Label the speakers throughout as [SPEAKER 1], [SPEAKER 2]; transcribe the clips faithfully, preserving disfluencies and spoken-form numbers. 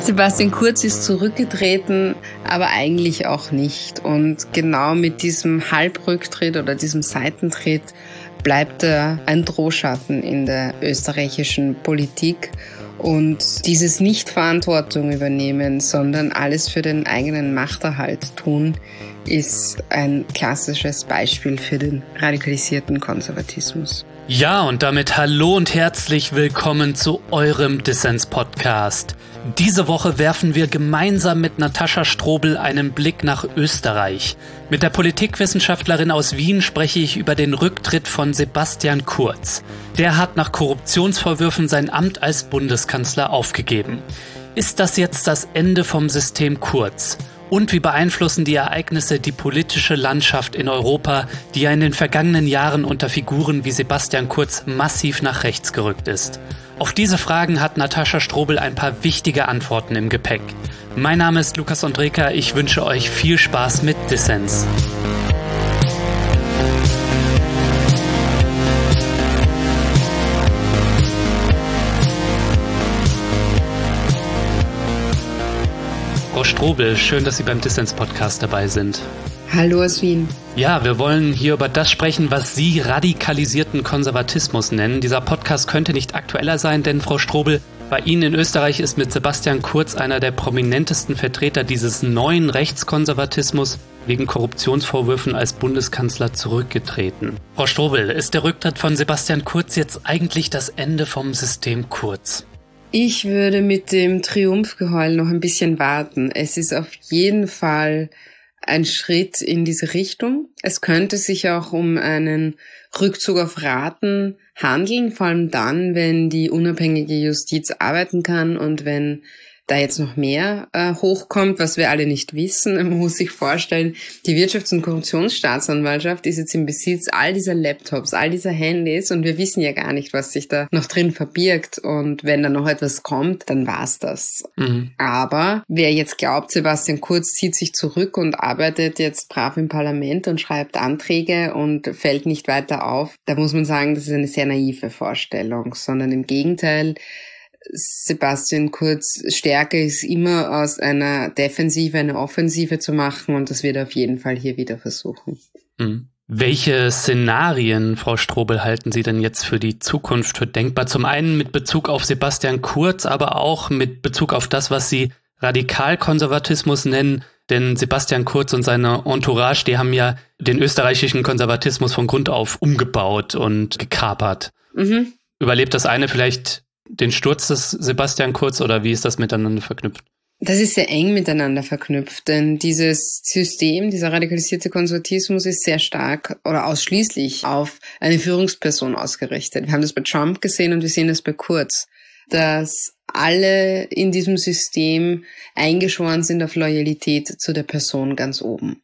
[SPEAKER 1] Sebastian Kurz ist zurückgetreten, aber eigentlich auch nicht. Und genau mit diesem Halbrücktritt oder diesem Seitentritt bleibt er ein Drohschatten in der österreichischen Politik. Und dieses Nicht-Verantwortung übernehmen, sondern alles für den eigenen Machterhalt tun, ist ein klassisches Beispiel für den radikalisierten Konservatismus.
[SPEAKER 2] Ja, und damit hallo und herzlich willkommen zu eurem Dissens-Podcast. Diese Woche werfen wir gemeinsam mit Natascha Strobel einen Blick nach Österreich. Mit der Politikwissenschaftlerin aus Wien spreche ich über den Rücktritt von Sebastian Kurz. Der hat nach Korruptionsvorwürfen sein Amt als Bundeskanzler aufgegeben. Ist das jetzt das Ende vom System Kurz? Und wie beeinflussen die Ereignisse die politische Landschaft in Europa, die ja in den vergangenen Jahren unter Figuren wie Sebastian Kurz massiv nach rechts gerückt ist? Auf diese Fragen hat Natascha Strobel ein paar wichtige Antworten im Gepäck. Mein Name ist Lukas Ondreka, ich wünsche euch viel Spaß mit Dissens. Frau Strobel, schön, dass Sie beim Dissens-Podcast dabei sind.
[SPEAKER 1] Hallo aus Wien. Ja,
[SPEAKER 2] wir wollen hier über das sprechen, was Sie radikalisierten Konservatismus nennen. Dieser Podcast könnte nicht aktueller sein, denn Frau Strobel, bei Ihnen in Österreich ist mit Sebastian Kurz einer der prominentesten Vertreter dieses neuen Rechtskonservatismus wegen Korruptionsvorwürfen als Bundeskanzler zurückgetreten. Frau Strobel, ist der Rücktritt von Sebastian Kurz jetzt eigentlich das Ende vom System Kurz?
[SPEAKER 1] Ich würde mit dem Triumphgeheul noch ein bisschen warten. Es ist auf jeden Fall ein Schritt in diese Richtung. Es könnte sich auch um einen Rückzug auf Raten handeln, vor allem dann, wenn die unabhängige Justiz arbeiten kann und wenn da jetzt noch mehr äh, hochkommt, was wir alle nicht wissen. Man muss sich vorstellen, die Wirtschafts- und Korruptionsstaatsanwaltschaft ist jetzt im Besitz all dieser Laptops, all dieser Handys und wir wissen ja gar nicht, was sich da noch drin verbirgt. Und wenn da noch etwas kommt, dann war's das. Mhm. Aber wer jetzt glaubt, Sebastian Kurz zieht sich zurück und arbeitet jetzt brav im Parlament und schreibt Anträge und fällt nicht weiter auf, da muss man sagen, das ist eine sehr naive Vorstellung, sondern im Gegenteil, Sebastian Kurz Stärke ist immer aus einer Defensive eine Offensive zu machen und das wird er auf jeden Fall hier wieder versuchen.
[SPEAKER 2] Mhm. Welche Szenarien, Frau Strobel, halten Sie denn jetzt für die Zukunft für denkbar? Zum einen mit Bezug auf Sebastian Kurz, aber auch mit Bezug auf das, was Sie Radikalkonservatismus nennen. Denn Sebastian Kurz und seine Entourage, die haben ja den österreichischen Konservatismus von Grund auf umgebaut und gekapert. Mhm. Überlebt das eine vielleicht den Sturz des Sebastian Kurz oder wie ist das miteinander verknüpft?
[SPEAKER 1] Das ist sehr eng miteinander verknüpft, denn dieses System, dieser radikalisierte Konservatismus ist sehr stark oder ausschließlich auf eine Führungsperson ausgerichtet. Wir haben das bei Trump gesehen und wir sehen das bei Kurz, dass alle in diesem System eingeschworen sind auf Loyalität zu der Person ganz oben.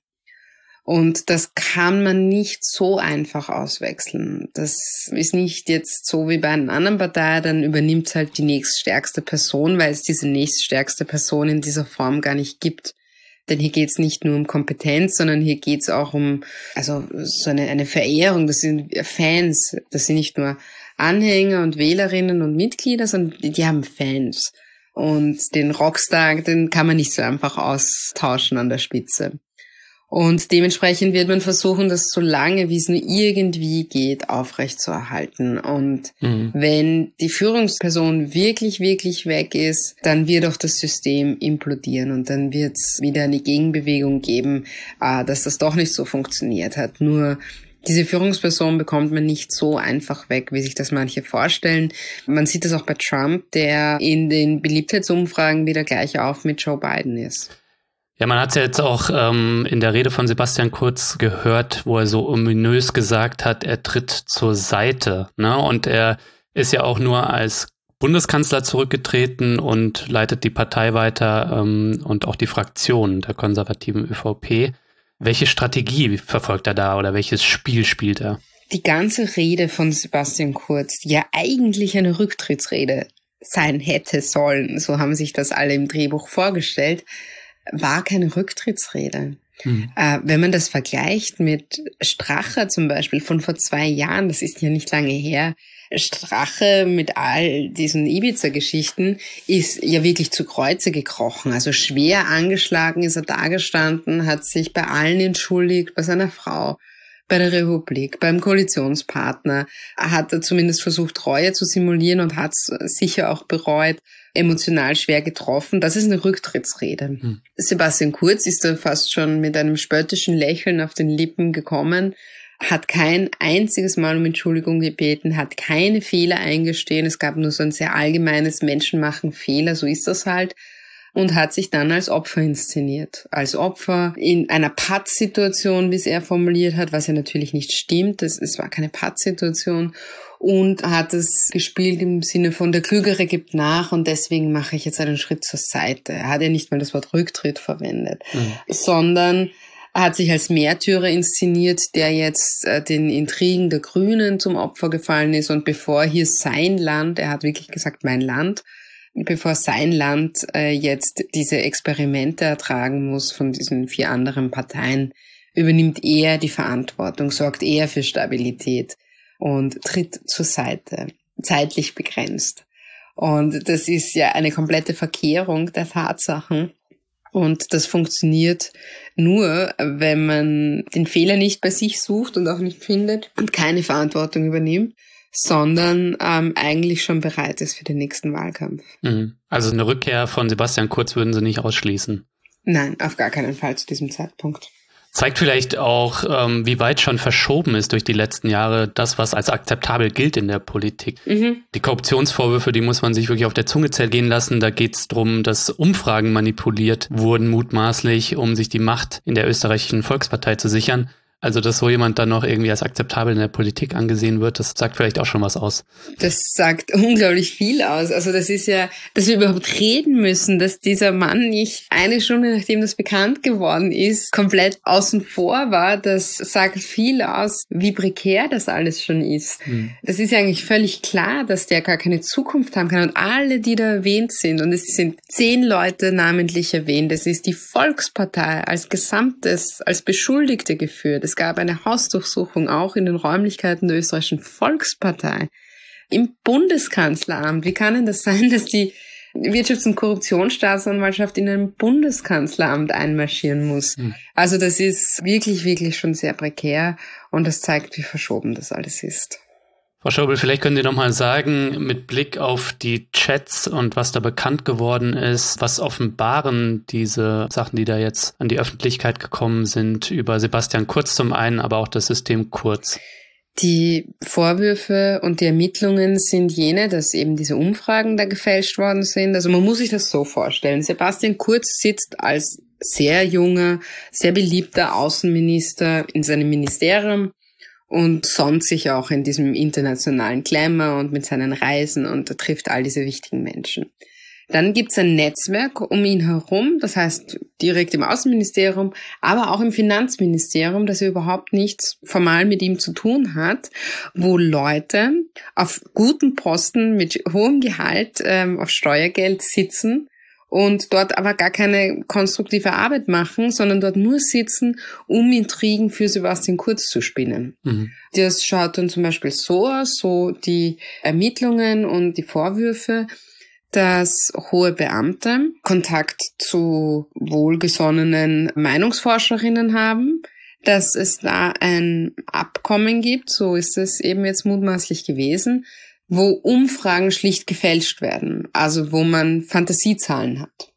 [SPEAKER 1] Und das kann man nicht so einfach auswechseln. Das ist nicht jetzt so wie bei einer anderen Partei, dann übernimmt halt die nächststärkste Person, weil es diese nächststärkste Person in dieser Form gar nicht gibt. Denn hier geht es nicht nur um Kompetenz, sondern hier geht es auch um also so eine, eine Verehrung. Das sind Fans, das sind nicht nur Anhänger und Wählerinnen und Mitglieder, sondern die, die haben Fans. Und den Rockstar, den kann man nicht so einfach austauschen an der Spitze. Und dementsprechend wird man versuchen, das so lange, wie es nur irgendwie geht, aufrechtzuerhalten. Und mhm. wenn die Führungsperson wirklich, wirklich weg ist, dann wird auch das System implodieren und dann wird es wieder eine Gegenbewegung geben, dass das doch nicht so funktioniert hat. Nur diese Führungsperson bekommt man nicht so einfach weg, wie sich das manche vorstellen. Man sieht das auch bei Trump, der in den Beliebtheitsumfragen wieder gleich auf mit Joe Biden ist.
[SPEAKER 2] Ja, man hat es ja jetzt auch ähm, in der Rede von Sebastian Kurz gehört, wo er so ominös gesagt hat, er tritt zur Seite, ne? Und er ist ja auch nur als Bundeskanzler zurückgetreten und leitet die Partei weiter ähm, und auch die Fraktion der konservativen ÖVP. Welche Strategie verfolgt er da oder welches Spiel spielt er?
[SPEAKER 1] Die ganze Rede von Sebastian Kurz, die ja eigentlich eine Rücktrittsrede sein hätte sollen, so haben sich das alle im Drehbuch vorgestellt, war keine Rücktrittsrede. Mhm. Äh, wenn man das vergleicht mit Strache zum Beispiel von vor zwei Jahren, das ist ja nicht lange her, Strache mit all diesen Ibiza-Geschichten ist ja wirklich zu Kreuze gekrochen. Also schwer angeschlagen ist er dagestanden, hat sich bei allen entschuldigt, bei seiner Frau, bei der Republik, beim Koalitionspartner, hat er zumindest versucht, Reue zu simulieren und hat es sicher auch bereut, emotional schwer getroffen. Das ist eine Rücktrittsrede. Hm. Sebastian Kurz ist da fast schon mit einem spöttischen Lächeln auf den Lippen gekommen, hat kein einziges Mal um Entschuldigung gebeten, hat keine Fehler eingestehen. Es gab nur so ein sehr allgemeines Menschen machen Fehler, so ist das halt. Und hat sich dann als Opfer inszeniert. Als Opfer in einer Pattsituation, wie es er formuliert hat, was ja natürlich nicht stimmt. Es, es war keine Pattsituation. Und hat es gespielt im Sinne von, der Klügere gibt nach und deswegen mache ich jetzt einen Schritt zur Seite. Er hat ja nicht mal das Wort Rücktritt verwendet, mhm. sondern hat sich als Märtyrer inszeniert, der jetzt äh, den Intrigen der Grünen zum Opfer gefallen ist. Und bevor hier sein Land, er hat wirklich gesagt, mein Land, bevor sein Land äh, jetzt diese Experimente ertragen muss von diesen vier anderen Parteien, übernimmt er die Verantwortung, sorgt er für Stabilität und tritt zur Seite, zeitlich begrenzt. Und das ist ja eine komplette Verkehrung der Tatsachen. Und das funktioniert nur, wenn man den Fehler nicht bei sich sucht und auch nicht findet und keine Verantwortung übernimmt, sondern ähm, eigentlich schon bereit ist für den nächsten Wahlkampf.
[SPEAKER 2] Mhm. Also eine Rückkehr von Sebastian Kurz würden Sie nicht ausschließen?
[SPEAKER 1] Nein, auf gar keinen Fall zu diesem Zeitpunkt.
[SPEAKER 2] Zeigt vielleicht auch, ähm, wie weit schon verschoben ist durch die letzten Jahre das, was als akzeptabel gilt in der Politik. Mhm. Die Korruptionsvorwürfe, die muss man sich wirklich auf der Zunge zergehen lassen. Da geht es darum, dass Umfragen manipuliert wurden, mutmaßlich, um sich die Macht in der österreichischen Volkspartei zu sichern. Also, dass so jemand dann noch irgendwie als akzeptabel in der Politik angesehen wird, das sagt vielleicht auch schon was aus.
[SPEAKER 1] Das sagt unglaublich viel aus. Also das ist ja, dass wir überhaupt reden müssen, dass dieser Mann nicht eine Stunde, nachdem das bekannt geworden ist, komplett außen vor war. Das sagt viel aus, wie prekär das alles schon ist. Hm. Das ist ja eigentlich völlig klar, dass der gar keine Zukunft haben kann. Und alle, die da erwähnt sind, und es sind zehn Leute namentlich erwähnt, es ist die Volkspartei als Gesamtes, als Beschuldigte geführt. Es gab eine Hausdurchsuchung auch in den Räumlichkeiten der österreichischen Volkspartei, im Bundeskanzleramt. Wie kann denn das sein, dass die Wirtschafts- und Korruptionsstaatsanwaltschaft in ein Bundeskanzleramt einmarschieren muss? Hm. Also das ist wirklich, wirklich schon sehr prekär und das zeigt, wie verschoben das alles ist.
[SPEAKER 2] Frau Strobl, vielleicht können Sie noch mal sagen, mit Blick auf die Chats und was da bekannt geworden ist, was offenbaren diese Sachen, die da jetzt an die Öffentlichkeit gekommen sind, über Sebastian Kurz zum einen, aber auch das System Kurz?
[SPEAKER 1] Die Vorwürfe und die Ermittlungen sind jene, dass eben diese Umfragen da gefälscht worden sind. Also man muss sich das so vorstellen. Sebastian Kurz sitzt als sehr junger, sehr beliebter Außenminister in seinem Ministerium und sonnt sich auch in diesem internationalen Glamour und mit seinen Reisen und er trifft all diese wichtigen Menschen. Dann gibt's ein Netzwerk um ihn herum, das heißt direkt im Außenministerium, aber auch im Finanzministerium, das ja überhaupt nichts formal mit ihm zu tun hat, wo Leute auf guten Posten mit hohem Gehalt ähm, auf Steuergeld sitzen und dort aber gar keine konstruktive Arbeit machen, sondern dort nur sitzen, um Intrigen für Sebastian Kurz zu spinnen. Mhm. Das schaut dann zum Beispiel so aus, so die Ermittlungen und die Vorwürfe, dass hohe Beamte Kontakt zu wohlgesonnenen Meinungsforscherinnen haben, dass es da ein Abkommen gibt, so ist es eben jetzt mutmaßlich gewesen, wo Umfragen schlicht gefälscht werden, also wo man Fantasiezahlen hat.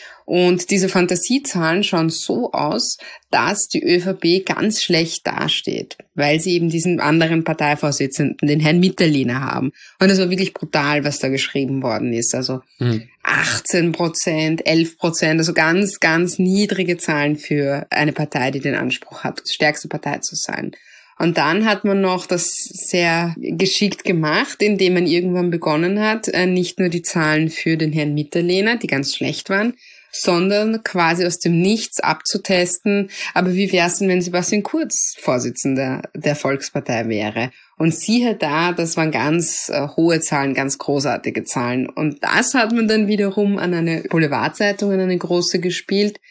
[SPEAKER 1] Und diese Fantasiezahlen schauen so aus, dass die ÖVP ganz schlecht dasteht, weil sie eben diesen anderen Parteivorsitzenden, den Herrn Mitterlehner, haben. Und das war wirklich brutal, was da geschrieben worden ist. Also hm. achtzehn Prozent, elf Prozent, also ganz, ganz niedrige Zahlen für eine Partei, die den Anspruch hat, die stärkste Partei zu sein. Und dann hat man noch das sehr geschickt gemacht, indem man irgendwann begonnen hat, nicht nur die Zahlen für den Herrn Mitterlehner, die ganz schlecht waren, sondern quasi aus dem Nichts abzutesten, aber wie wär's denn, wenn Sebastian Kurz Vorsitzender der Volkspartei wäre? Und siehe da, das waren ganz äh, hohe Zahlen, ganz großartige Zahlen. Und das hat man dann wiederum an eine Boulevardzeitung, an eine große gespielt,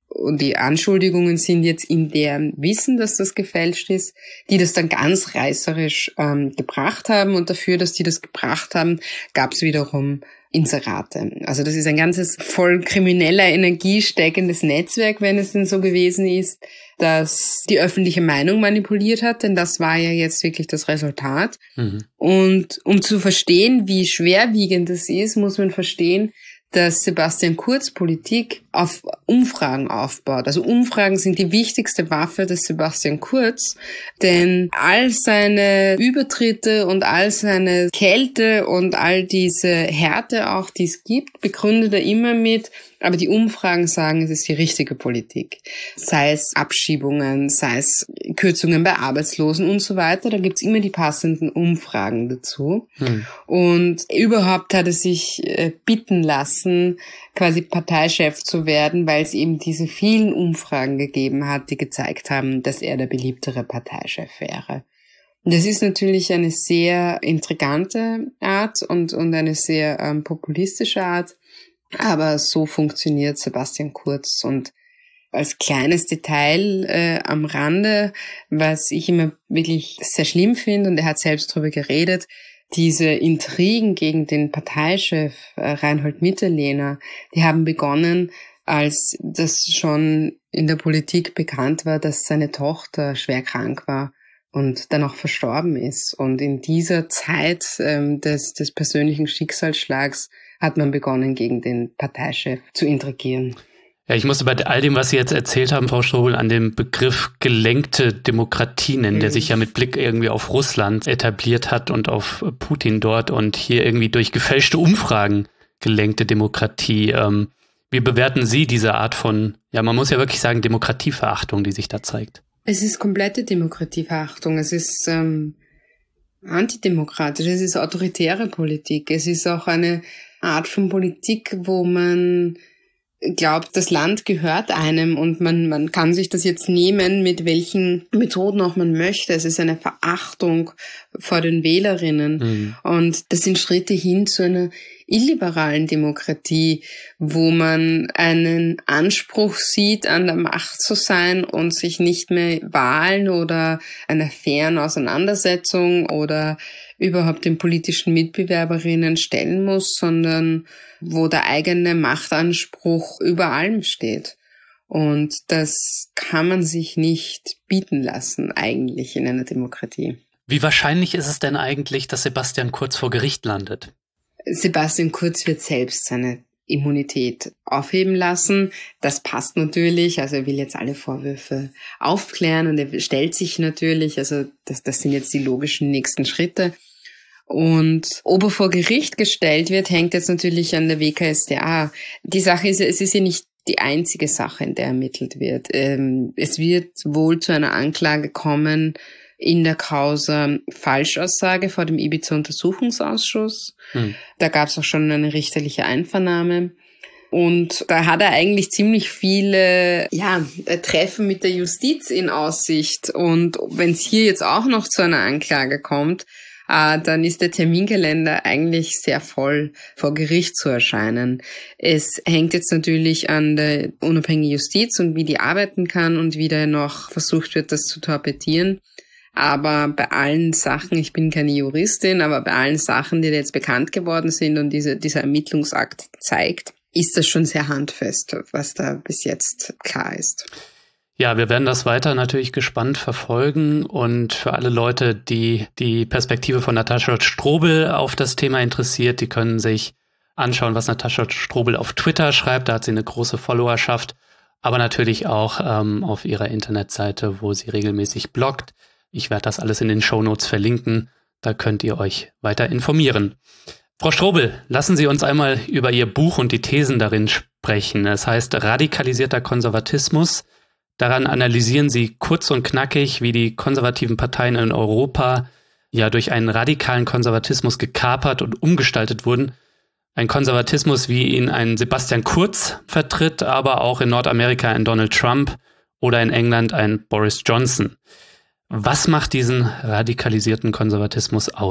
[SPEAKER 1] und die Anschuldigungen sind jetzt in deren Wissen, dass das gefälscht ist, die das dann ganz reißerisch ähm, gebracht haben. Und dafür, dass die das gebracht haben, gab es wiederum Inserate. Also das ist ein ganzes voll krimineller Energie steckendes Netzwerk, wenn es denn so gewesen ist, dass die öffentliche Meinung manipuliert hat, denn das war ja jetzt wirklich das Resultat. Mhm. Und um zu verstehen, wie schwerwiegend das ist, muss man verstehen, dass Sebastian Kurz Politik auf Umfragen aufbaut. Also Umfragen sind die wichtigste Waffe des Sebastian Kurz, denn all seine Übertritte und all seine Kälte und all diese Härte auch, die es gibt, begründet er immer mit, aber die Umfragen sagen, es ist die richtige Politik. Sei es Abschiebungen, sei es Kürzungen bei Arbeitslosen und so weiter. Da gibt's immer die passenden Umfragen dazu. Hm. Und überhaupt hat er sich bitten lassen, quasi Parteichef zu werden, weil es eben diese vielen Umfragen gegeben hat, die gezeigt haben, dass er der beliebtere Parteichef wäre. Und das ist natürlich eine sehr intrigante Art und, und eine sehr ähm, populistische Art. Aber so funktioniert Sebastian Kurz. Und als kleines Detail äh, am Rande, was ich immer wirklich sehr schlimm finde, und er hat selbst darüber geredet, diese Intrigen gegen den Parteichef äh, Reinhold Mitterlehner, die haben begonnen, als das schon in der Politik bekannt war, dass seine Tochter schwer krank war und dann auch verstorben ist. Und in dieser Zeit ähm, des, des persönlichen Schicksalsschlags hat man begonnen, gegen den Parteichef zu intrigieren.
[SPEAKER 2] Ja, ich musste bei all dem, was Sie jetzt erzählt haben, Frau Strobel, an den Begriff gelenkte Demokratie nennen, mhm. der sich ja mit Blick irgendwie auf Russland etabliert hat und auf Putin dort und hier irgendwie durch gefälschte Umfragen gelenkte Demokratie. Ähm, wie bewerten Sie diese Art von, ja, man muss ja wirklich sagen, Demokratieverachtung, die sich da zeigt?
[SPEAKER 1] Es ist komplette Demokratieverachtung. Es ist ähm, antidemokratisch, es ist autoritäre Politik. Es ist auch eine Art von Politik, wo man glaubt, das Land gehört einem und man, man kann sich das jetzt nehmen, mit welchen Methoden auch man möchte. Es ist eine Verachtung vor den Wählerinnen. Mhm. Und das sind Schritte hin zu einer illiberalen Demokratie, wo man einen Anspruch sieht, an der Macht zu sein und sich nicht mehr Wahlen oder einer fairen Auseinandersetzung oder überhaupt den politischen Mitbewerberinnen stellen muss, sondern wo der eigene Machtanspruch über allem steht. Und das kann man sich nicht bieten lassen, eigentlich in einer Demokratie.
[SPEAKER 2] Wie wahrscheinlich ist es denn eigentlich, dass Sebastian Kurz vor Gericht landet?
[SPEAKER 1] Sebastian Kurz wird selbst seine Immunität aufheben lassen. Das passt natürlich, also er will jetzt alle Vorwürfe aufklären und er stellt sich natürlich, also das, das sind jetzt die logischen nächsten Schritte. Und ob er vor Gericht gestellt wird, hängt jetzt natürlich an der W K S t A. Die Sache ist, es ist ja nicht die einzige Sache, in der ermittelt wird. Es wird wohl zu einer Anklage kommen in der Causa Falschaussage vor dem Ibiza-Untersuchungsausschuss. Hm. Da gab es auch schon eine richterliche Einvernahme. Und da hat er eigentlich ziemlich viele ja, Treffen mit der Justiz in Aussicht. Und wenn es hier jetzt auch noch zu einer Anklage kommt, äh, dann ist der Terminkalender eigentlich sehr voll, vor Gericht zu erscheinen. Es hängt jetzt natürlich an der unabhängigen Justiz und wie die arbeiten kann und wie da noch versucht wird, das zu torpedieren. Aber bei allen Sachen, ich bin keine Juristin, aber bei allen Sachen, die jetzt bekannt geworden sind und diese, dieser Ermittlungsakt zeigt, ist das schon sehr handfest, was da bis jetzt klar ist.
[SPEAKER 2] Ja, wir werden das weiter natürlich gespannt verfolgen und für alle Leute, die die Perspektive von Natascha Strobel auf das Thema interessiert, die können sich anschauen, was Natascha Strobel auf Twitter schreibt. Da hat sie eine große Followerschaft, aber natürlich auch ähm, auf ihrer Internetseite, wo sie regelmäßig bloggt. Ich werde das alles in den Shownotes verlinken. Da könnt ihr euch weiter informieren. Frau Strobel, lassen Sie uns einmal über Ihr Buch und die Thesen darin sprechen. Es heißt Radikalisierter Konservatismus. Daran analysieren Sie kurz und knackig, wie die konservativen Parteien in Europa ja durch einen radikalen Konservatismus gekapert und umgestaltet wurden. Ein Konservatismus, wie ihn ein Sebastian Kurz vertritt, aber auch in Nordamerika ein Donald Trump oder in England ein Boris Johnson. Was macht diesen radikalisierten Konservatismus aus?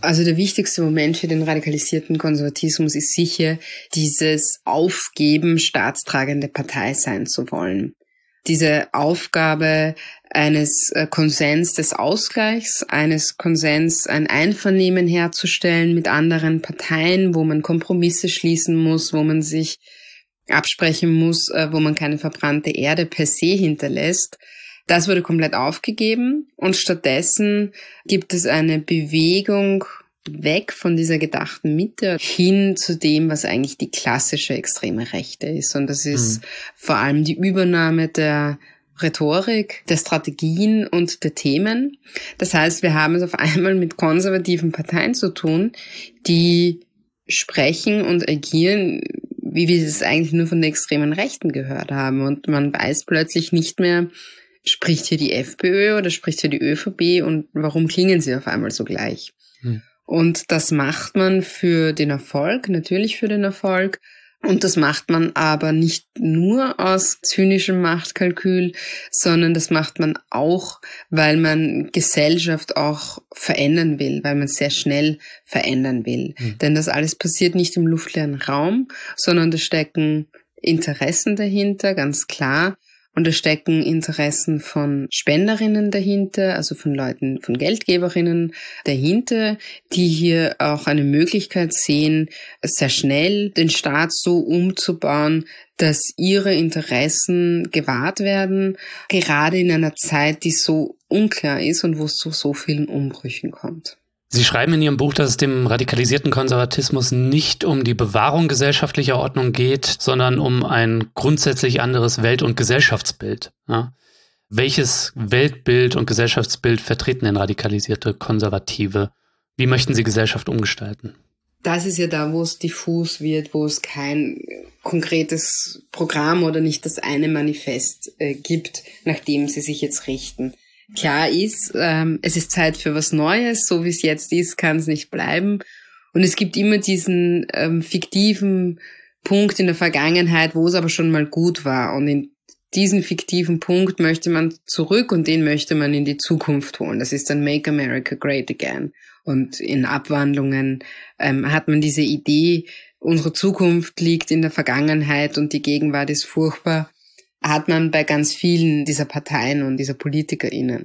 [SPEAKER 1] Also der wichtigste Moment für den radikalisierten Konservatismus ist sicher dieses Aufgeben, staatstragende Partei sein zu wollen. Diese Aufgabe eines Konsens des Ausgleichs, eines Konsens, ein Einvernehmen herzustellen mit anderen Parteien, wo man Kompromisse schließen muss, wo man sich absprechen muss, wo man keine verbrannte Erde per se hinterlässt. Das wurde komplett aufgegeben und stattdessen gibt es eine Bewegung weg von dieser gedachten Mitte hin zu dem, was eigentlich die klassische extreme Rechte ist. Und das ist mhm. vor allem die Übernahme der Rhetorik, der Strategien und der Themen. Das heißt, wir haben es auf einmal mit konservativen Parteien zu tun, die sprechen und agieren, wie wir es eigentlich nur von der extremen Rechten gehört haben. Und man weiß plötzlich nicht mehr, spricht hier die FPÖ oder spricht hier die ÖVP und warum klingen sie auf einmal so gleich? Mhm. Und das macht man für den Erfolg, natürlich für den Erfolg. Und das macht man aber nicht nur aus zynischem Machtkalkül, sondern das macht man auch, weil man Gesellschaft auch verändern will, weil man sehr schnell verändern will. Mhm. Denn das alles passiert nicht im luftleeren Raum, sondern da stecken Interessen dahinter, ganz klar. Und da stecken Interessen von Spenderinnen dahinter, also von Leuten, von Geldgeberinnen dahinter, die hier auch eine Möglichkeit sehen, sehr schnell den Staat so umzubauen, dass ihre Interessen gewahrt werden, gerade in einer Zeit, die so unklar ist und wo es zu so vielen Umbrüchen kommt.
[SPEAKER 2] Sie schreiben in Ihrem Buch, dass es dem radikalisierten Konservatismus nicht um die Bewahrung gesellschaftlicher Ordnung geht, sondern um ein grundsätzlich anderes Welt- und Gesellschaftsbild. Ja? Welches Weltbild und Gesellschaftsbild vertreten denn radikalisierte Konservative? Wie möchten Sie Gesellschaft umgestalten?
[SPEAKER 1] Das ist ja da, wo es diffus wird, wo es kein konkretes Programm oder nicht das eine Manifest äh, gibt, nach dem Sie sich jetzt richten. Klar ist, ähm, es ist Zeit für was Neues, so wie es jetzt ist, kann es nicht bleiben. Und es gibt immer diesen ähm, fiktiven Punkt in der Vergangenheit, wo es aber schon mal gut war. Und in diesen fiktiven Punkt möchte man zurück und den möchte man in die Zukunft holen. Das ist dann Make America Great Again. Und in Abwandlungen ähm, hat man diese Idee, unsere Zukunft liegt in der Vergangenheit und die Gegenwart ist furchtbar, hat man bei ganz vielen dieser Parteien und dieser PolitikerInnen.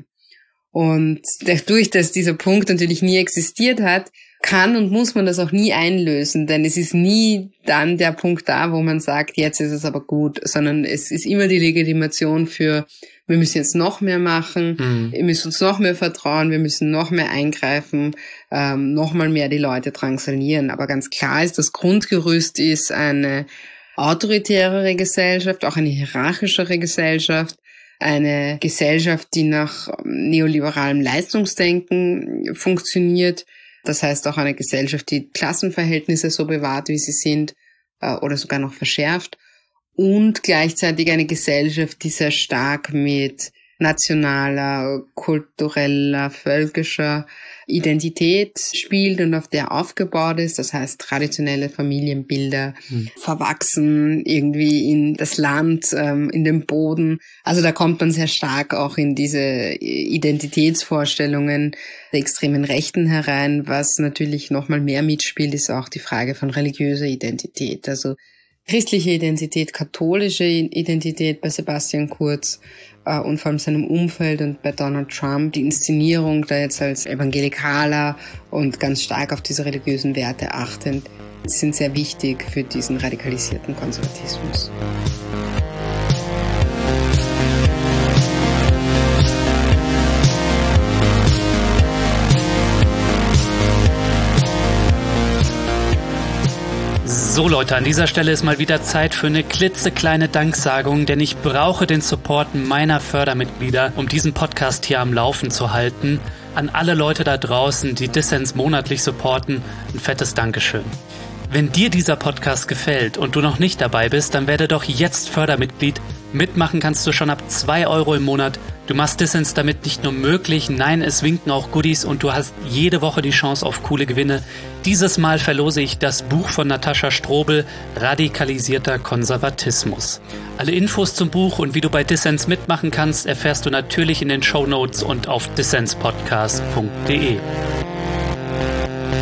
[SPEAKER 1] Und dadurch, dass dieser Punkt natürlich nie existiert hat, kann und muss man das auch nie einlösen, denn es ist nie dann der Punkt da, wo man sagt, jetzt ist es aber gut, sondern es ist immer die Legitimation für, wir müssen jetzt noch mehr machen, mhm. wir müssen uns noch mehr vertrauen, wir müssen noch mehr eingreifen, ähm, noch mal mehr die Leute drangsalieren. Aber ganz klar ist, das Grundgerüst ist eine autoritärere Gesellschaft, auch eine hierarchischere Gesellschaft, eine Gesellschaft, die nach neoliberalem Leistungsdenken funktioniert. Das heißt auch eine Gesellschaft, die Klassenverhältnisse so bewahrt, wie sie sind, oder sogar noch verschärft. Und gleichzeitig eine Gesellschaft, die sehr stark mit nationaler, kultureller, völkischer Identität spielt und auf der aufgebaut ist. Das heißt, traditionelle Familienbilder mhm. verwachsen irgendwie in das Land, ähm, in den Boden. Also da kommt man sehr stark auch in diese Identitätsvorstellungen der extremen Rechten herein. Was natürlich nochmal mehr mitspielt, ist auch die Frage von religiöser Identität. Also christliche Identität, katholische Identität bei Sebastian Kurz äh, und vor allem seinem Umfeld und bei Donald Trump, die Inszenierung da jetzt als Evangelikaler und ganz stark auf diese religiösen Werte achtend, sind sehr wichtig für diesen radikalisierten Konservatismus.
[SPEAKER 2] So Leute, an dieser Stelle ist mal wieder Zeit für eine klitzekleine Danksagung, denn ich brauche den Support meiner Fördermitglieder, um diesen Podcast hier am Laufen zu halten. An alle Leute da draußen, die Dissens monatlich supporten, ein fettes Dankeschön. Wenn dir dieser Podcast gefällt und du noch nicht dabei bist, dann werde doch jetzt Fördermitglied. Mitmachen kannst du schon ab zwei Euro im Monat. Du machst Dissens damit nicht nur möglich, nein, es winken auch Goodies und du hast jede Woche die Chance auf coole Gewinne. Dieses Mal verlose ich das Buch von Natascha Strobel, Radikalisierter Konservatismus. Alle Infos zum Buch und wie du bei Dissens mitmachen kannst, erfährst du natürlich in den Shownotes und auf dissenspodcast punkt de.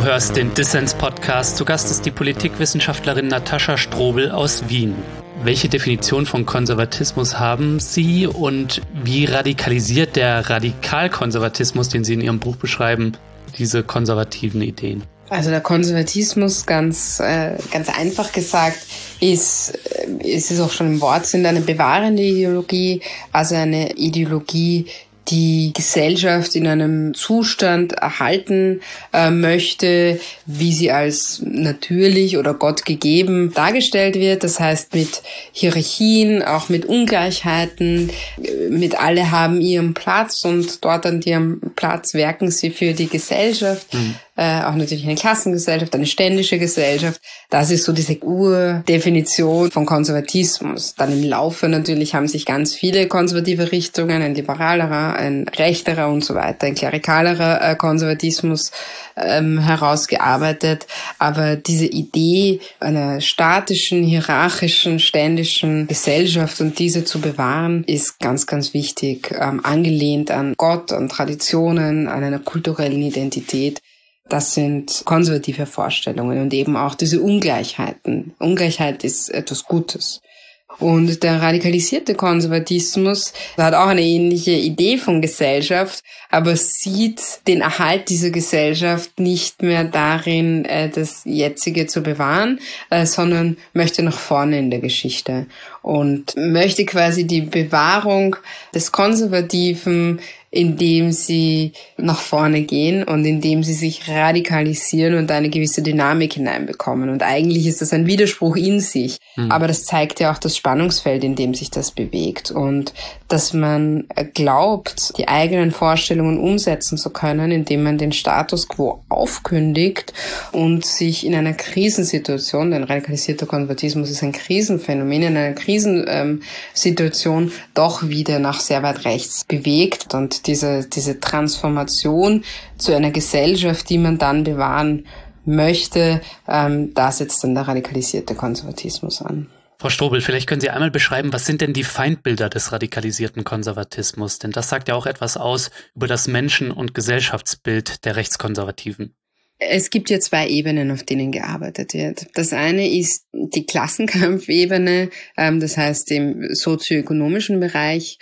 [SPEAKER 2] hörst den Dissens-Podcast. Zu Gast ist die Politikwissenschaftlerin Natascha Strobel aus Wien. Welche Definition von Konservatismus haben Sie und wie radikalisiert der Radikalkonservatismus, den Sie in Ihrem Buch beschreiben, diese konservativen Ideen?
[SPEAKER 1] Also der Konservatismus, ganz, äh, ganz einfach gesagt, ist, ist es auch schon im Wortsinn, eine bewahrende Ideologie, also eine Ideologie, die Gesellschaft in einem Zustand erhalten äh, möchte, wie sie als natürlich oder Gott gegeben dargestellt wird. Das heißt mit Hierarchien, auch mit Ungleichheiten, mit alle haben ihren Platz und dort an ihrem Platz werken sie für die Gesellschaft. Mhm. Äh, auch natürlich eine Klassengesellschaft, eine ständische Gesellschaft. Das ist so diese Urdefinition von Konservatismus. Dann im Laufe natürlich haben sich ganz viele konservative Richtungen, ein liberalerer, ein rechterer und so weiter, ein klerikalerer äh, Konservatismus ähm, herausgearbeitet. Aber diese Idee einer statischen, hierarchischen, ständischen Gesellschaft und diese zu bewahren, ist ganz, ganz wichtig. Ähm, angelehnt an Gott, an Traditionen, an einer kulturellen Identität. Das sind konservative Vorstellungen und eben auch diese Ungleichheiten. Ungleichheit ist etwas Gutes. Und der radikalisierte Konservatismus hat auch eine ähnliche Idee von Gesellschaft, aber sieht den Erhalt dieser Gesellschaft nicht mehr darin, das Jetzige zu bewahren, sondern möchte nach vorne in der Geschichte und möchte quasi die Bewahrung des Konservativen, indem sie nach vorne gehen und indem sie sich radikalisieren und eine gewisse Dynamik hineinbekommen. Und eigentlich ist das ein Widerspruch in sich. Mhm. Aber das zeigt ja auch das Spannungsfeld, in dem sich das bewegt. Und dass man glaubt, die eigenen Vorstellungen umsetzen zu können, indem man den Status quo aufkündigt und sich in einer Krisensituation, denn radikalisierter Konservatismus ist ein Krisenphänomen, in einer Krisensituation doch wieder nach sehr weit rechts bewegt und diese, diese Transformation zu einer Gesellschaft, die man dann bewahren möchte, ähm, da setzt dann der radikalisierte Konservatismus an.
[SPEAKER 2] Frau Strobel, vielleicht können Sie einmal beschreiben, was sind denn die Feindbilder des radikalisierten Konservatismus? Denn das sagt ja auch etwas aus über das Menschen- und Gesellschaftsbild der Rechtskonservativen.
[SPEAKER 1] Es gibt ja zwei Ebenen, auf denen gearbeitet wird. Das eine ist die Klassenkampfebene, ähm, das heißt im sozioökonomischen Bereich,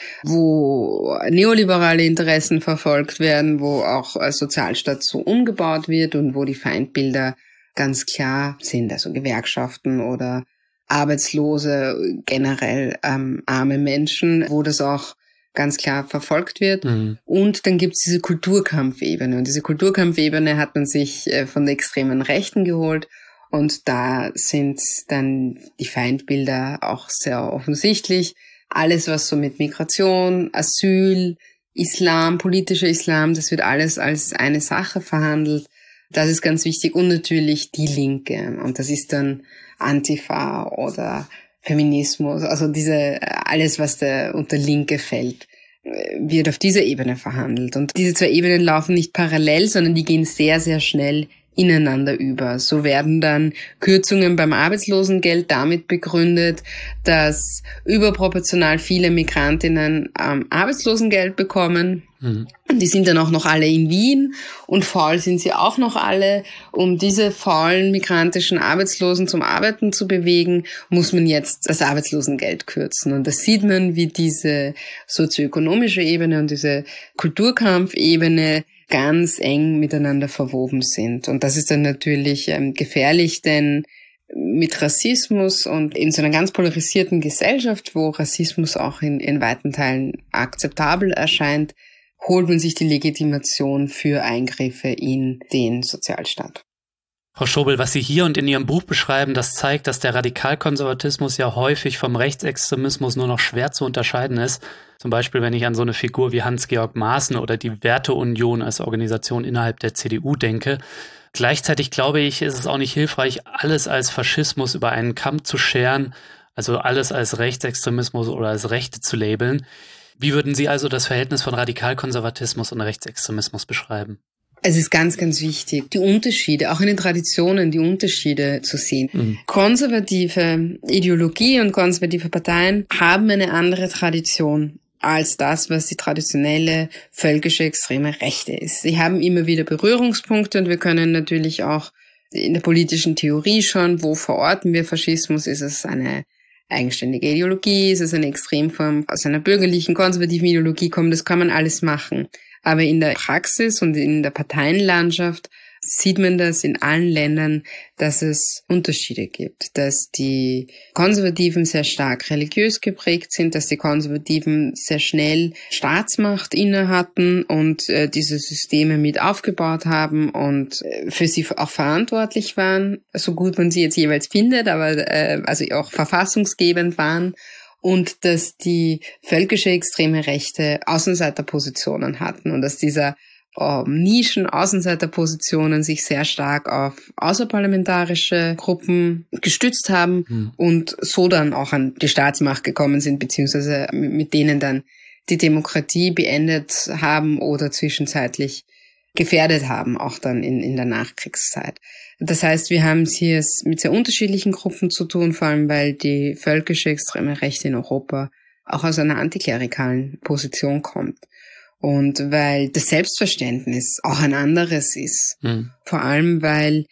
[SPEAKER 1] wo neoliberale Interessen verfolgt werden, wo auch äh, Sozialstaat so umgebaut wird und wo die Feindbilder ganz klar sind, also Gewerkschaften oder Arbeitslose, generell ähm, arme Menschen, wo das auch ganz klar verfolgt wird. Mhm. Und dann gibt's diese Kulturkampfebene. Und diese Kulturkampfebene hat man sich äh, von der extremen Rechten geholt. Und da sind dann die Feindbilder auch sehr offensichtlich. Alles, was so mit Migration, Asyl, Islam, politischer Islam, das wird alles als eine Sache verhandelt. Das ist ganz wichtig. Und natürlich die Linke. Und das ist dann Antifa oder Feminismus, also diese alles, was da unter Linke fällt, wird auf dieser Ebene verhandelt. Und diese zwei Ebenen laufen nicht parallel, sondern die gehen sehr, sehr schnell ineinander über. So werden dann Kürzungen beim Arbeitslosengeld damit begründet, dass überproportional viele Migrantinnen ähm, Arbeitslosengeld bekommen. Mhm. Und die sind dann auch noch alle in Wien und faul sind sie auch noch alle. Um diese faulen migrantischen Arbeitslosen zum Arbeiten zu bewegen, muss man jetzt das Arbeitslosengeld kürzen. Und das sieht man, wie diese sozioökonomische Ebene und diese Kulturkampfebene ganz eng miteinander verwoben sind. Und das ist dann natürlich ähm, gefährlich, denn mit Rassismus und in so einer ganz polarisierten Gesellschaft, wo Rassismus auch in, in weiten Teilen akzeptabel erscheint, holt man sich die Legitimation für Eingriffe in den Sozialstaat.
[SPEAKER 2] Frau Strobel, was Sie hier und in Ihrem Buch beschreiben, das zeigt, dass der Radikalkonservatismus ja häufig vom Rechtsextremismus nur noch schwer zu unterscheiden ist. Zum Beispiel, wenn ich an so eine Figur wie Hans-Georg Maaßen oder die Werteunion als Organisation innerhalb der C D U denke. Gleichzeitig glaube ich, ist es auch nicht hilfreich, alles als Faschismus über einen Kamm zu scheren, also alles als Rechtsextremismus oder als Rechte zu labeln. Wie würden Sie also das Verhältnis von Radikalkonservatismus und Rechtsextremismus beschreiben?
[SPEAKER 1] Es ist ganz, ganz wichtig, die Unterschiede, auch in den Traditionen, die Unterschiede zu sehen. Mhm. Konservative Ideologie und konservative Parteien haben eine andere Tradition als das, was die traditionelle völkische extreme Rechte ist. Sie haben immer wieder Berührungspunkte und wir können natürlich auch in der politischen Theorie schon, wo verorten wir Faschismus? Ist es eine eigenständige Ideologie? Ist es eine Extremform aus einer bürgerlichen, konservativen Ideologie kommen? Das kann man alles machen. Aber in der Praxis und in der Parteienlandschaft sieht man das in allen Ländern, dass es Unterschiede gibt, dass die Konservativen sehr stark religiös geprägt sind, dass die Konservativen sehr schnell Staatsmacht inne hatten und äh, diese Systeme mit aufgebaut haben und äh, für sie auch verantwortlich waren, so gut man sie jetzt jeweils findet, aber äh, also auch verfassungsgebend waren. Und dass die völkische extreme Rechte Außenseiterpositionen hatten und dass dieser ähm, Nischen Außenseiterpositionen sich sehr stark auf außerparlamentarische Gruppen gestützt haben hm. und so dann auch an die Staatsmacht gekommen sind, beziehungsweise mit denen dann die Demokratie beendet haben oder zwischenzeitlich gefährdet haben, auch dann in, in der Nachkriegszeit. Das heißt, wir haben es hier mit sehr unterschiedlichen Gruppen zu tun, vor allem weil die völkische extreme Rechte in Europa auch aus einer antiklerikalen Position kommt. Und weil das Selbstverständnis auch ein anderes ist. Mhm. Vor allem, weil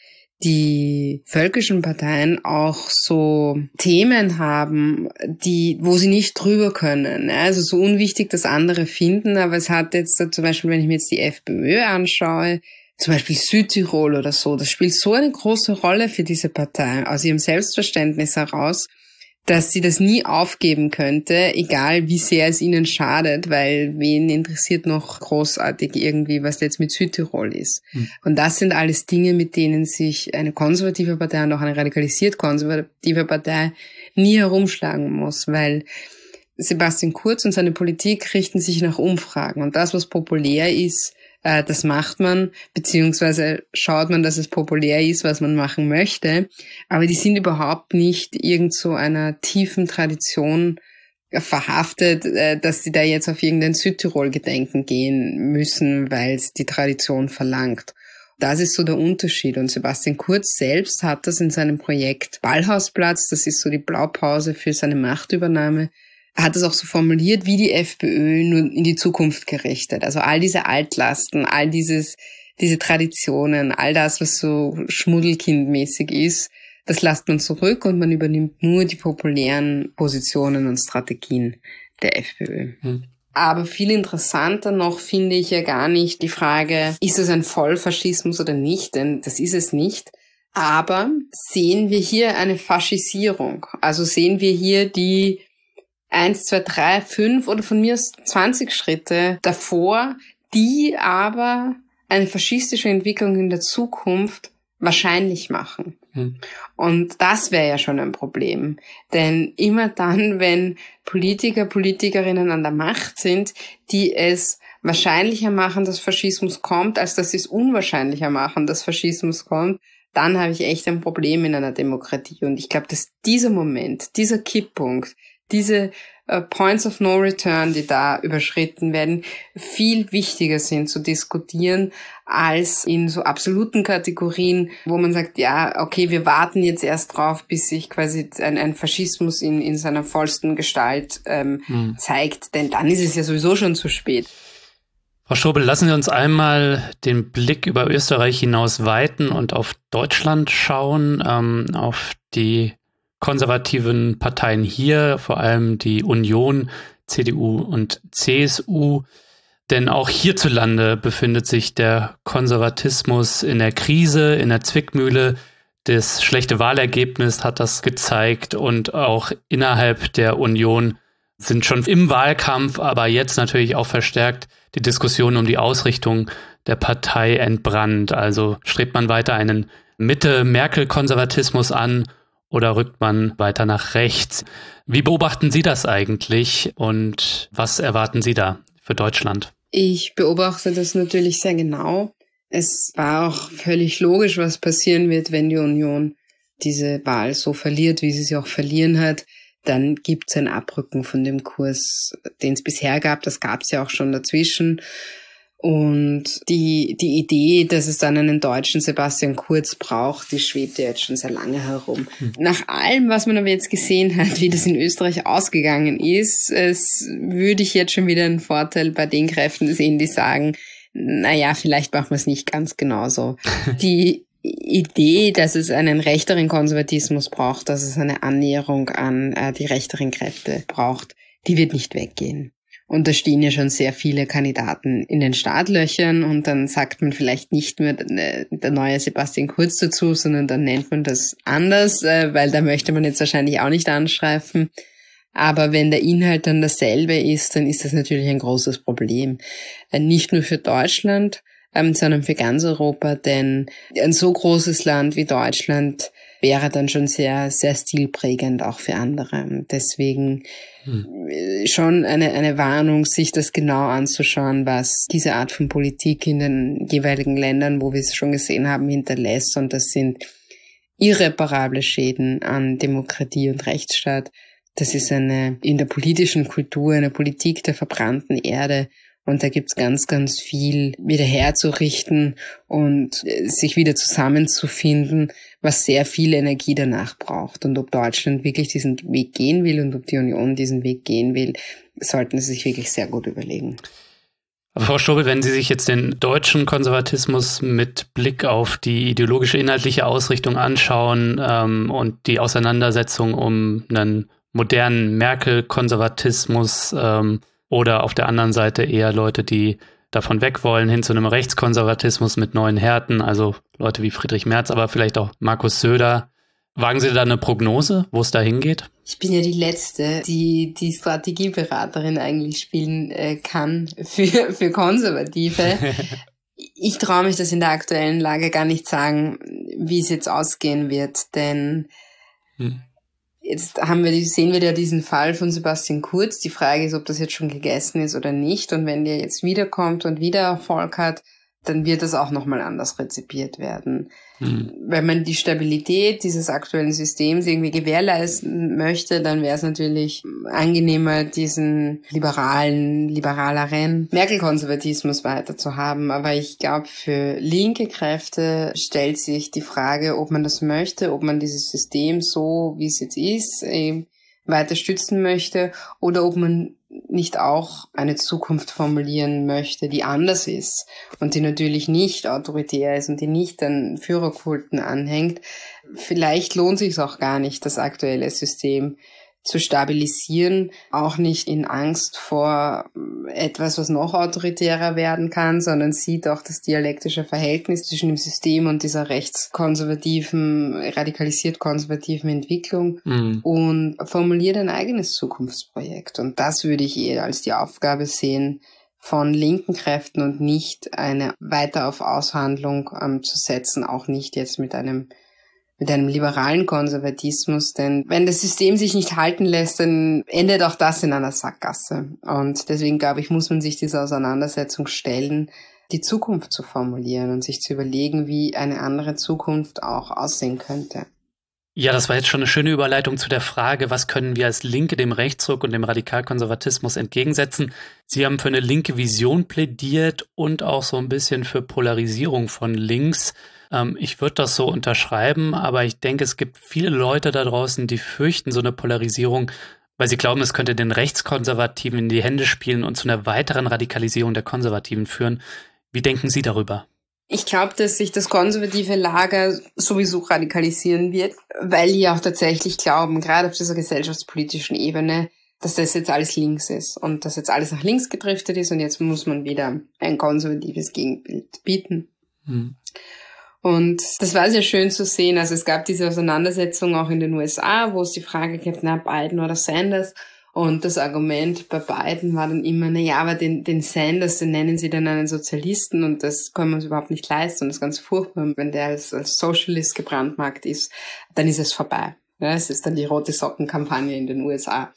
[SPEAKER 1] die völkischen Parteien auch so Themen haben, die, wo sie nicht drüber können. Also so unwichtig das andere finden, aber es hat jetzt zum Beispiel, wenn ich mir jetzt die FPÖ anschaue, zum Beispiel Südtirol oder so, das spielt so eine große Rolle für diese Partei aus ihrem Selbstverständnis heraus, dass sie das nie aufgeben könnte, egal wie sehr es ihnen schadet, weil wen interessiert noch großartig irgendwie, was jetzt mit Südtirol ist. Mhm. Und das sind alles Dinge, mit denen sich eine konservative Partei und auch eine radikalisiert konservative Partei nie herumschlagen muss, weil Sebastian Kurz und seine Politik richten sich nach Umfragen und das, was populär ist, das macht man, beziehungsweise schaut man, dass es populär ist, was man machen möchte. Aber die sind überhaupt nicht irgend so einer tiefen Tradition verhaftet, dass sie da jetzt auf irgendein Südtirol-Gedenken gehen müssen, weil es die Tradition verlangt. Das ist so der Unterschied. Und Sebastian Kurz selbst hat das in seinem Projekt Ballhausplatz, das ist so die Blaupause für seine Machtübernahme, er hat es auch so formuliert, wie die FPÖ nur in die Zukunft gerichtet. Also all diese Altlasten, all dieses, diese Traditionen, all das, was so schmuddelkindmäßig ist, das lässt man zurück und man übernimmt nur die populären Positionen und Strategien der FPÖ. Hm. Aber viel interessanter noch finde ich ja gar nicht die Frage, ist es ein Vollfaschismus oder nicht? Denn das ist es nicht. Aber sehen wir hier eine Faschisierung? Also sehen wir hier die eins, zwei, drei, fünf oder von mir aus zwanzig Schritte davor, die aber eine faschistische Entwicklung in der Zukunft wahrscheinlich machen. Hm. Und das wäre ja schon ein Problem. Denn immer dann, wenn Politiker, Politikerinnen an der Macht sind, die es wahrscheinlicher machen, dass Faschismus kommt, als dass sie es unwahrscheinlicher machen, dass Faschismus kommt, dann habe ich echt ein Problem in einer Demokratie. Und ich glaube, dass dieser Moment, dieser Kipppunkt, diese uh, Points of No Return, die da überschritten werden, viel wichtiger sind zu diskutieren als in so absoluten Kategorien, wo man sagt, ja, okay, wir warten jetzt erst drauf, bis sich quasi ein, ein Faschismus in, in seiner vollsten Gestalt ähm, hm. zeigt, denn dann ist es ja sowieso schon zu spät.
[SPEAKER 2] Frau Strobel, lassen Sie uns einmal den Blick über Österreich hinaus weiten und auf Deutschland schauen, ähm, auf die konservativen Parteien hier, vor allem die Union, C D U und C S U. Denn auch hierzulande befindet sich der Konservatismus in der Krise, in der Zwickmühle. Das schlechte Wahlergebnis hat das gezeigt und auch innerhalb der Union sind schon im Wahlkampf, aber jetzt natürlich auch verstärkt die Diskussion um die Ausrichtung der Partei entbrannt. Also strebt man weiter einen Mitte-Merkel-Konservatismus an oder rückt man weiter nach rechts? Wie beobachten Sie das eigentlich und was erwarten Sie da für Deutschland?
[SPEAKER 1] Ich beobachte das natürlich sehr genau. Es war auch völlig logisch, was passieren wird, wenn die Union diese Wahl so verliert, wie sie sie auch verlieren hat. Dann gibt es ein Abrücken von dem Kurs, den es bisher gab. Das gab es ja auch schon dazwischen. Und die, die Idee, dass es dann einen deutschen Sebastian Kurz braucht, die schwebt ja jetzt schon sehr lange herum. Hm. Nach allem, was man aber jetzt gesehen hat, wie das in Österreich ausgegangen ist, es würde ich jetzt schon wieder einen Vorteil bei den Kräften sehen, die sagen, naja, vielleicht machen wir es nicht ganz genauso. Die Idee, dass es einen rechteren Konservatismus braucht, dass es eine Annäherung an äh, die rechteren Kräfte braucht, die wird nicht weggehen. Und da stehen ja schon sehr viele Kandidaten in den Startlöchern und dann sagt man vielleicht nicht mehr der neue Sebastian Kurz dazu, sondern dann nennt man das anders, weil da möchte man jetzt wahrscheinlich auch nicht anstreifen. Aber wenn der Inhalt dann dasselbe ist, dann ist das natürlich ein großes Problem. Nicht nur für Deutschland, sondern für ganz Europa, denn ein so großes Land wie Deutschland wäre dann schon sehr, sehr stilprägend auch für andere. Deswegen hm. schon eine, eine Warnung, sich das genau anzuschauen, was diese Art von Politik in den jeweiligen Ländern, wo wir es schon gesehen haben, hinterlässt. Und das sind irreparable Schäden an Demokratie und Rechtsstaat. Das ist eine, in der politischen Kultur, eine Politik der verbrannten Erde. Und da gibt's ganz, ganz viel wieder herzurichten und sich wieder zusammenzufinden, was sehr viel Energie danach braucht. Und ob Deutschland wirklich diesen Weg gehen will und ob die Union diesen Weg gehen will, sollten sie sich wirklich sehr gut überlegen.
[SPEAKER 2] Aber Frau Strobel, wenn Sie sich jetzt den deutschen Konservatismus mit Blick auf die ideologische inhaltliche Ausrichtung anschauen ähm, und die Auseinandersetzung um einen modernen Merkel-Konservatismus ähm, oder auf der anderen Seite eher Leute, die davon weg wollen, hin zu einem Rechtskonservatismus mit neuen Härten, also Leute wie Friedrich Merz, aber vielleicht auch Markus Söder. Wagen Sie da eine Prognose, wo es da hingeht?
[SPEAKER 1] Ich bin ja die Letzte, die die Strategieberaterin eigentlich spielen äh, kann für, für Konservative. Ich traue mich das in der aktuellen Lage gar nicht sagen, wie es jetzt ausgehen wird, denn hm. Jetzt haben wir, sehen wir ja diesen Fall von Sebastian Kurz. Die Frage ist, ob das jetzt schon gegessen ist oder nicht. Und wenn der jetzt wiederkommt und wieder Erfolg hat, dann wird das auch nochmal anders rezipiert werden. Mhm. Wenn man die Stabilität dieses aktuellen Systems irgendwie gewährleisten möchte, dann wäre es natürlich angenehmer, diesen liberalen, liberaleren Merkel-Konservatismus weiter zu haben. Aber ich glaube, für linke Kräfte stellt sich die Frage, ob man das möchte, ob man dieses System so, wie es jetzt ist, eben weiter stützen möchte oder ob man nicht auch eine Zukunft formulieren möchte, die anders ist und die natürlich nicht autoritär ist und die nicht an Führerkulten anhängt. Vielleicht lohnt sich es auch gar nicht, das aktuelle System zu stabilisieren, auch nicht in Angst vor etwas, was noch autoritärer werden kann, sondern sieht auch das dialektische Verhältnis zwischen dem System und dieser rechtskonservativen, radikalisiert konservativen Entwicklung mhm. und formuliert ein eigenes Zukunftsprojekt. Und das würde ich eher als die Aufgabe sehen von linken Kräften und nicht eine weiter auf Aushandlung ähm, zu setzen, auch nicht jetzt mit einem mit einem liberalen Konservatismus, denn wenn das System sich nicht halten lässt, dann endet auch das in einer Sackgasse. Und deswegen, glaube ich, muss man sich dieser Auseinandersetzung stellen, die Zukunft zu formulieren und sich zu überlegen, wie eine andere Zukunft auch aussehen könnte.
[SPEAKER 2] Ja, das war jetzt schon eine schöne Überleitung zu der Frage, was können wir als Linke dem Rechtsruck und dem Radikalkonservatismus entgegensetzen? Sie haben für eine linke Vision plädiert und auch so ein bisschen für Polarisierung von links. Ähm, ich würde das so unterschreiben, aber ich denke, es gibt viele Leute da draußen, die fürchten so eine Polarisierung, weil sie glauben, es könnte den Rechtskonservativen in die Hände spielen und zu einer weiteren Radikalisierung der Konservativen führen. Wie denken Sie darüber?
[SPEAKER 1] Ich glaube, dass sich das konservative Lager sowieso radikalisieren wird, weil die auch tatsächlich glauben, gerade auf dieser gesellschaftspolitischen Ebene, dass das jetzt alles links ist und dass jetzt alles nach links gedriftet ist und jetzt muss man wieder ein konservatives Gegenbild bieten. Hm. Und das war sehr schön zu sehen. Also es gab diese Auseinandersetzung auch in den U S A, wo es die Frage gab, na, Biden oder Sanders. Und das Argument bei Biden war dann immer, na ja, aber den, den Sanders, den nennen sie dann einen Sozialisten und das können wir uns überhaupt nicht leisten und das ist ganz furchtbar. Wenn der als, als Socialist gebrandmarkt ist, dann ist es vorbei. Ja, es ist dann die rote Socken-Kampagne in den U S A.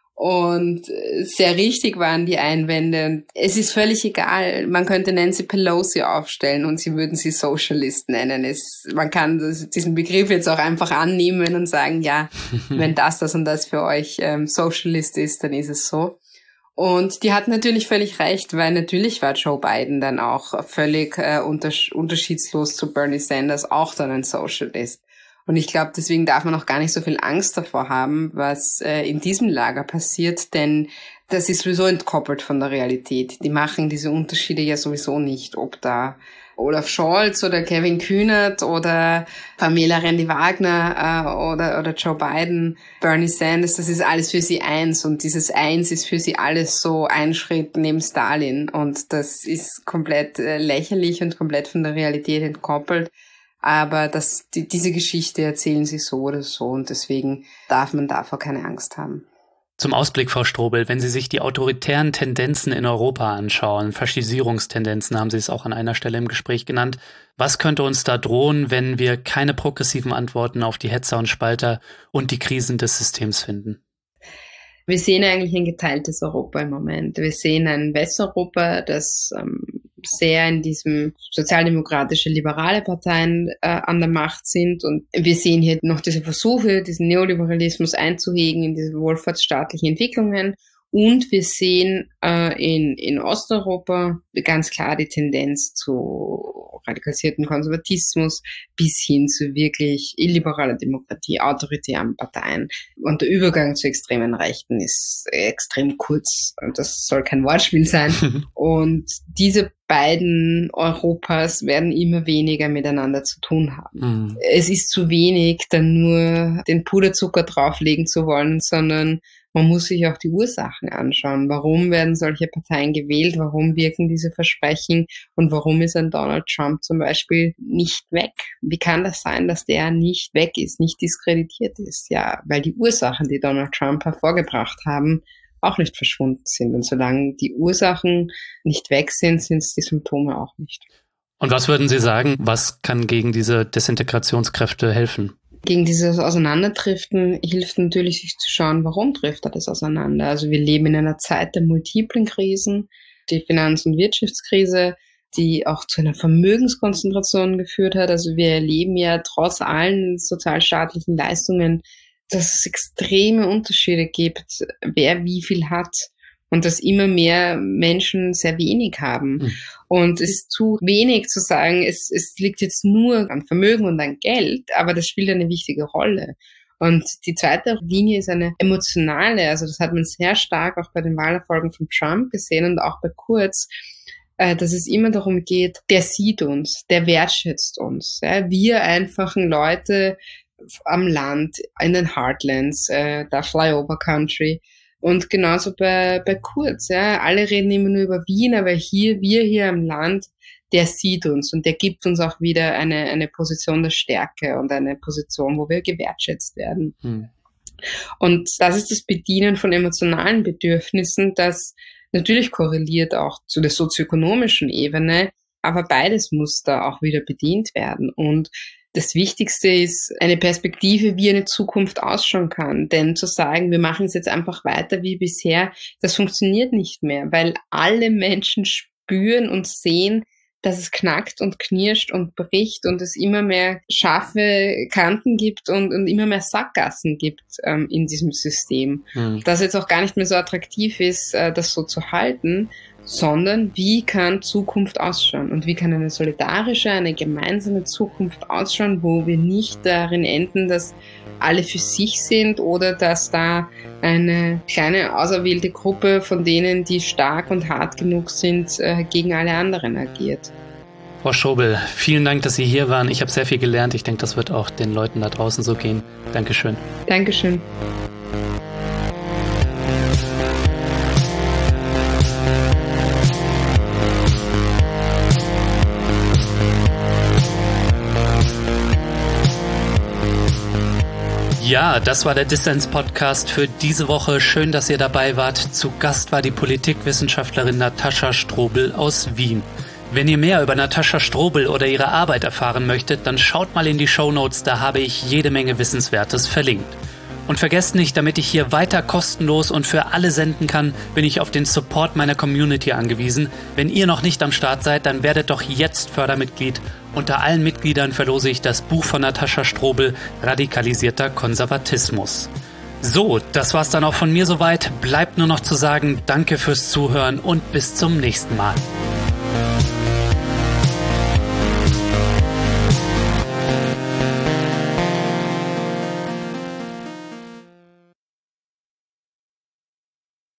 [SPEAKER 1] Und sehr richtig waren die Einwände. Es ist völlig egal. Man könnte Nancy Pelosi aufstellen und sie würden sie Socialist nennen. Es, man kann das, diesen Begriff jetzt auch einfach annehmen und sagen, ja, wenn das, das und das für euch ähm, Socialist ist, dann ist es so. Und die hat natürlich völlig recht, weil natürlich war Joe Biden dann auch völlig äh, untersch- unterschiedslos zu Bernie Sanders auch dann ein Socialist. Und ich glaube, deswegen darf man auch gar nicht so viel Angst davor haben, was äh, in diesem Lager passiert, denn das ist sowieso entkoppelt von der Realität. Die machen diese Unterschiede ja sowieso nicht, ob da Olaf Scholz oder Kevin Kühnert oder Pamela Rendi-Wagner äh, oder, oder Joe Biden, Bernie Sanders, das ist alles für sie eins. Und dieses Eins ist für sie alles so ein Schritt neben Stalin. Und das ist komplett äh, lächerlich und komplett von der Realität entkoppelt. Aber das, die, diese Geschichte erzählen sie so oder so. Und deswegen darf man davor keine Angst haben.
[SPEAKER 2] Zum Ausblick, Frau Strobel, wenn Sie sich die autoritären Tendenzen in Europa anschauen, Faschisierungstendenzen haben Sie es auch an einer Stelle im Gespräch genannt, was könnte uns da drohen, wenn wir keine progressiven Antworten auf die Hetzer und Spalter und die Krisen des Systems finden?
[SPEAKER 1] Wir sehen eigentlich ein geteiltes Europa im Moment. Wir sehen ein Westeuropa, das ähm, sehr in diesem sozialdemokratische, liberale Parteien äh, an der Macht sind. Und wir sehen hier noch diese Versuche, diesen Neoliberalismus einzuhegen in diese wohlfahrtsstaatlichen Entwicklungen. Und wir sehen äh, in, in Osteuropa ganz klar die Tendenz zu radikalisierten Konservatismus bis hin zu wirklich illiberaler Demokratie, autoritären Parteien. Und der Übergang zu extremen Rechten ist extrem kurz. Das soll kein Wortspiel sein. Und diese beiden Europas werden immer weniger miteinander zu tun haben. Mhm. Es ist zu wenig, dann nur den Puderzucker drauflegen zu wollen, sondern man muss sich auch die Ursachen anschauen. Warum werden solche Parteien gewählt? Warum wirken diese Versprechen? Und warum ist ein Donald Trump zum Beispiel nicht weg? Wie kann das sein, dass der nicht weg ist, nicht diskreditiert ist? Ja, weil die Ursachen, die Donald Trump hervorgebracht haben, auch nicht verschwunden sind. Und solange die Ursachen nicht weg sind, sind es die Symptome auch nicht.
[SPEAKER 2] Und was würden Sie sagen, was kann gegen diese Desintegrationskräfte helfen?
[SPEAKER 1] Gegen dieses Auseinanderdriften hilft natürlich, sich zu schauen, warum driftet das auseinander. Also wir leben in einer Zeit der multiplen Krisen, die Finanz- und Wirtschaftskrise, die auch zu einer Vermögenskonzentration geführt hat. Also wir erleben ja trotz allen sozialstaatlichen Leistungen, dass es extreme Unterschiede gibt, wer wie viel hat. Und dass immer mehr Menschen sehr wenig haben. Mhm. Und es ist zu wenig zu sagen, es, es liegt jetzt nur an Vermögen und an Geld, aber das spielt eine wichtige Rolle. Und die zweite Linie ist eine emotionale, also das hat man sehr stark auch bei den Wahlerfolgen von Trump gesehen und auch bei Kurz, äh, dass es immer darum geht, der sieht uns, der wertschätzt uns. Ja? Wir einfachen Leute am Land, in den Heartlands, äh, der Flyover Country. Und genauso bei, bei Kurz, ja. Alle reden immer nur über Wien, aber hier, wir hier am Land, der sieht uns und der gibt uns auch wieder eine, eine Position der Stärke und eine Position, wo wir gewertschätzt werden. Hm. Und das ist das Bedienen von emotionalen Bedürfnissen, das natürlich korreliert auch zu der sozioökonomischen Ebene, aber beides muss da auch wieder bedient werden. Und das Wichtigste ist eine Perspektive, wie eine Zukunft ausschauen kann. Denn zu sagen, wir machen es jetzt einfach weiter wie bisher, das funktioniert nicht mehr, weil alle Menschen spüren und sehen, dass es knackt und knirscht und bricht und es immer mehr scharfe Kanten gibt und, und immer mehr Sackgassen gibt ähm, in diesem System. Mhm. Dass jetzt auch gar nicht mehr so attraktiv ist, äh, das so zu halten, sondern wie kann Zukunft ausschauen und wie kann eine solidarische, eine gemeinsame Zukunft ausschauen, wo wir nicht darin enden, dass alle für sich sind oder dass da eine kleine auserwählte Gruppe von denen, die stark und hart genug sind, äh, gegen alle anderen agiert.
[SPEAKER 2] Frau Strobel, vielen Dank, dass Sie hier waren. Ich habe sehr viel gelernt. Ich denke, das wird auch den Leuten da draußen so gehen. Dankeschön.
[SPEAKER 1] Dankeschön.
[SPEAKER 2] Ja, das war der Dissens-Podcast für diese Woche. Schön, dass ihr dabei wart. Zu Gast war die Politikwissenschaftlerin Natascha Strobel aus Wien. Wenn ihr mehr über Natascha Strobel oder ihre Arbeit erfahren möchtet, dann schaut mal in die Shownotes, da habe ich jede Menge Wissenswertes verlinkt. Und vergesst nicht, damit ich hier weiter kostenlos und für alle senden kann, bin ich auf den Support meiner Community angewiesen. Wenn ihr noch nicht am Start seid, dann werdet doch jetzt Fördermitglied. Unter allen Mitgliedern verlose ich das Buch von Natascha Strobel, Radikalisierter Konservatismus. So, das war's dann auch von mir soweit. Bleibt nur noch zu sagen, danke fürs Zuhören und bis zum nächsten Mal.